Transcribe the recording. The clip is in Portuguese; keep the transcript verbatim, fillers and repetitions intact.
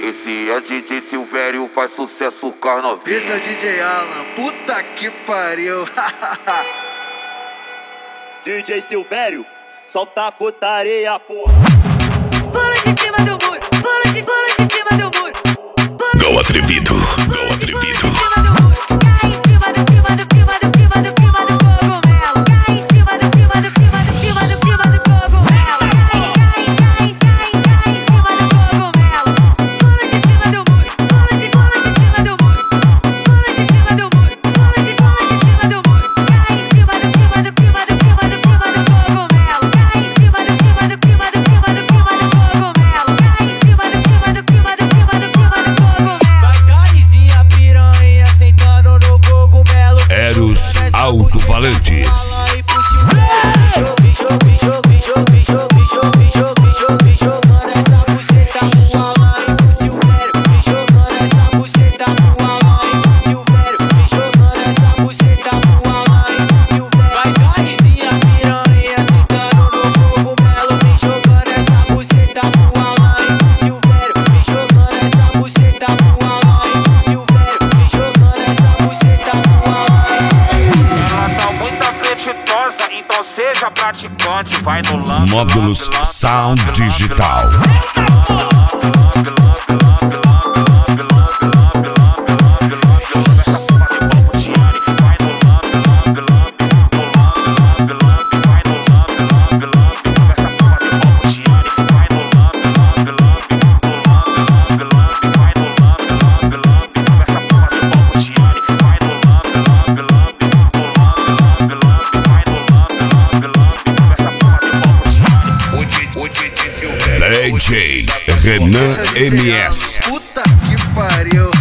Esse é D J Silvério, faz sucesso com as novinhas. Esse é o D J Alan, puta que pariu. D J Silvério, solta a putaria, porra. Pula de cima do muro, pula de, pula de cima do muro. Gol atrevido, gol atrevido. Cai em cima do, cima do, cima do, cima do, cima do cogumelo. Cai em cima do, cima do, cima do, cima do, cima do cogumelo. Cai, cai, cai, cai, cai em cima do cogumelo. Pula de cima do muro, pula de, pula de cima do muro. Pula de cima do muro, pula de, pula de cima do muro. Cai em cima do, cima do, cima do, cima do, cima do cogumelo. Cai em cima do, cima do, cima do, cima do, cima do cogumelo. Cai em cima do, cima do, cima do, cima do, cima do cogumelo. Vai camisinha piranha sentando no cogumelo. Eros Alto-Falantes. Então seja praticante, vai no lambe. Módulos Sound Digital. D J Renan M S. Puta que pariu.